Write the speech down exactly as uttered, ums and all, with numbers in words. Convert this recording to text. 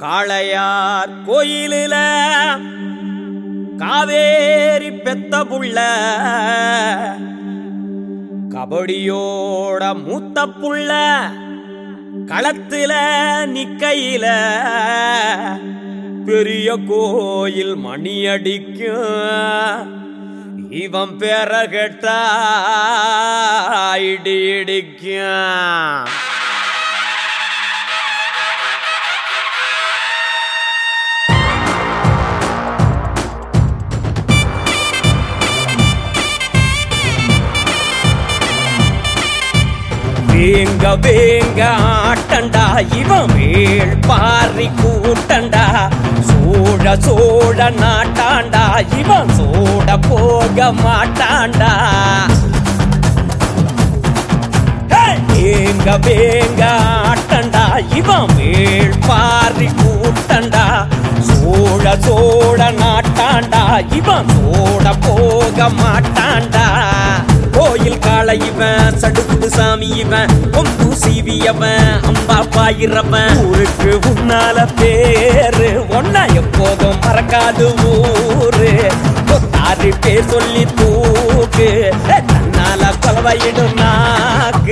காளையார் கோயிலில காவேரி பெத்த புள்ள கபடியோட மூத்த புள்ள களத்தில நிக்கையில பெரிய கோயில் மணி அடிக்கும். இவன் பேர கேட்டா இடி இடிக்கும். வேங்க வேங்க ஆட்டண்டா இவன் மேல் பாரி கூட்டண்டா. சோழ சோழ நாட்டாண்டா இவன் சோட போக மாட்டாண்டா. வேங்க வேங்க ஆட்டண்டா இவன் மேல் பாரி கூட்டண்டா. சோழ சோழ நாட்டாண்டா இவன் சோட போக மாட்டாண்டா. கோயில் காளை இவன், சடுகுடு சாமி இவன், கொம்பு சீவியவன், அம்பா பாயிரவன். ஊருக்கு உன்னால பேரு ஒன்னா எப்போதும் மறக்காது ஊரு. கொத்தாறு பேர் சொல்லி தூக்கு தன்னால கொலவையிடும் நாக்கு.